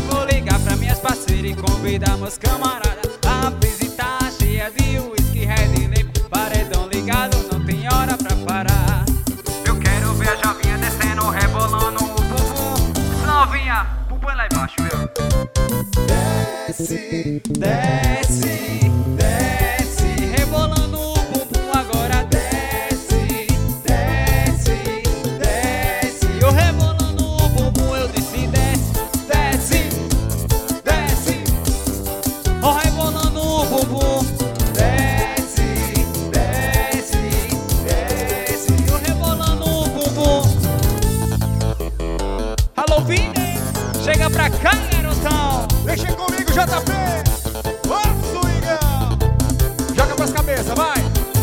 vou ligar pra minhas parceiras e convidar meus camaradas. A pista tá cheia de whisky, red limp, paredão ligado, não tem hora pra parar. Eu quero ver a jovinha descendo, rebolando o bumbum. Novinha, bumbum lá embaixo, viu? Desce, desce, desce, rebolando o bumbum agora. Desce, desce, desce, eu rebolando o bumbum, eu disse desce, desce, desce, ó rebolando o bumbum. Desce, desce, desce, eu rebolando o bumbum. Alô, Vini, chega pra cá, garotão. Deixa comigo, JP! Ô, swingão! Joga pras cabeças, vai!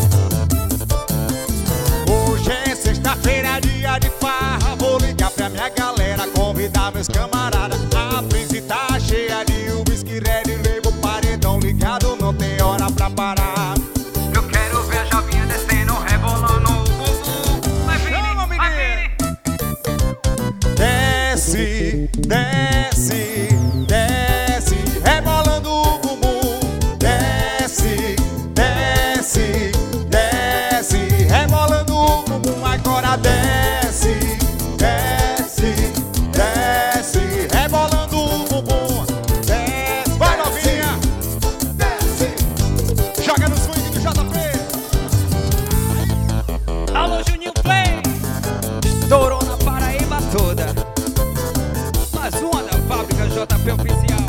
Hoje é sexta-feira, dia de farra. Vou ligar pra minha galera, convidar meus camaradas. A pista tá cheia de whisky, red label, paredão ligado, não tem hora pra parar. Eu quero ver a jovinha descendo, rebolando o bumbum. Vai, Vini, Chama, vai, menino. Vini. Desce, desce, desce, rebolando o bumbum. Desce, desce, desce, rebolando o bumbum. Agora desce, desce, desce, rebolando o bumbum. Desce, vai novinha, desce, joga no swing do JP. Alô, Juninho Play, estourou na Paraíba toda. Mais uma da fábrica JP Oficial.